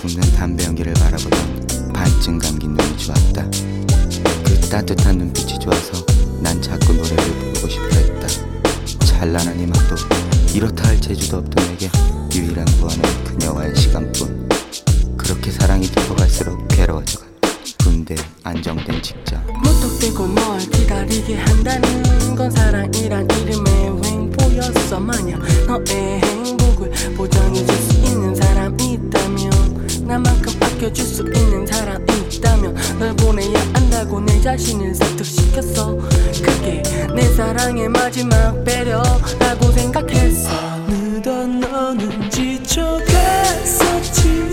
굽는 담배 연기를 바라보던 반쯤 감긴 눈이 좋았다. 그 따뜻한 눈빛이 좋아서 난 자꾸 노래를 부르고 싶어 했다. 찬란한 희망도 이렇다 할 재주도 없던 내게 유일한 무한은 그녀와의 시간뿐. 그렇게 사랑이 깊어갈수록 괴로워져간 군대 안정된 직장. 무턱대고 널 기다리게 한다는 건 사랑이란 이름의 횡포였어. 만약 너의 행복을 보장해줄 수 있는 사람이 있다면, 나만큼 아껴줄 수 있는 사람이 있다면 널 보내야 한다고 내 자신을 설득시켰어. 그게 내 사랑의 마지막 배려라고 생각했어. 어느덧 너는 지쳐갔었지.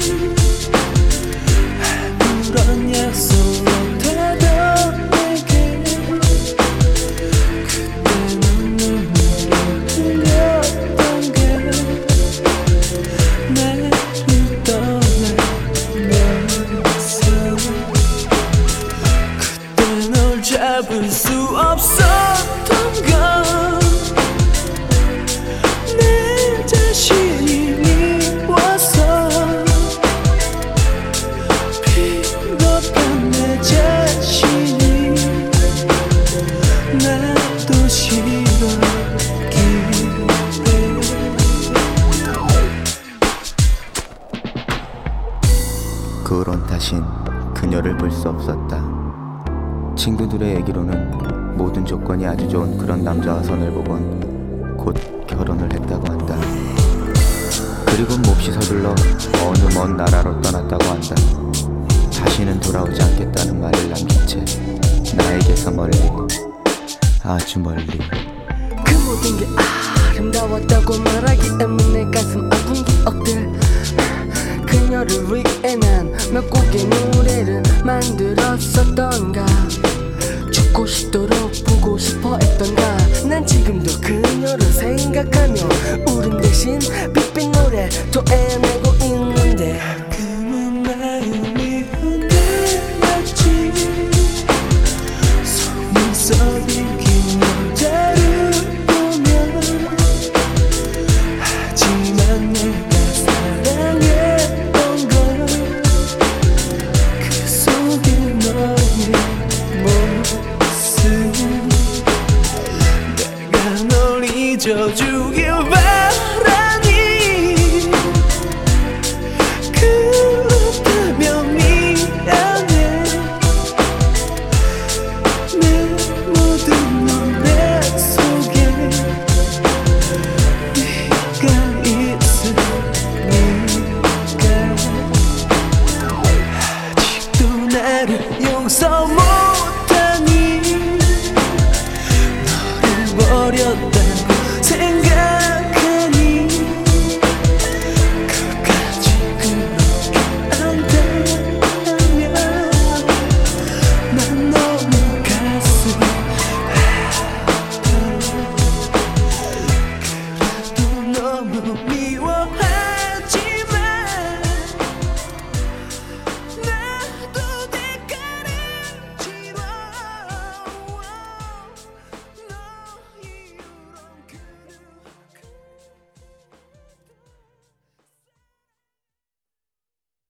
아무런 약속 못하던 내게 그때는 눈물을 흘렸던 게 나를 떠나면서 그때 널 잡을 수 없었던 건 내 자신이 미워서. 비겁한 내 자신이 나도 싫었기에. 그 후론 다신 그녀를 볼 수 없었다. 친구들의 얘기로는 모든 조건이 아주 좋은 그런 남자와 선을 보곤 곧 결혼을 했다고 한다. 그리고 몹시 서둘러 어느 먼 나라로 떠났다고 한다. 다시는 돌아오지 않겠다는 말을 남긴 채 나에게서 멀리, 아주 멀리. 그 모든 게 아름다웠다고 말하기에는 내 가슴 아픈 기억들. 그녀를 위해 난 몇 곡의 노래를 만들었었던가. 죽고 싶도록 보고 싶어 했던가. 난 지금도 그녀를 생각하며 울음 대신 빛빛 노래 토해내고 있는데.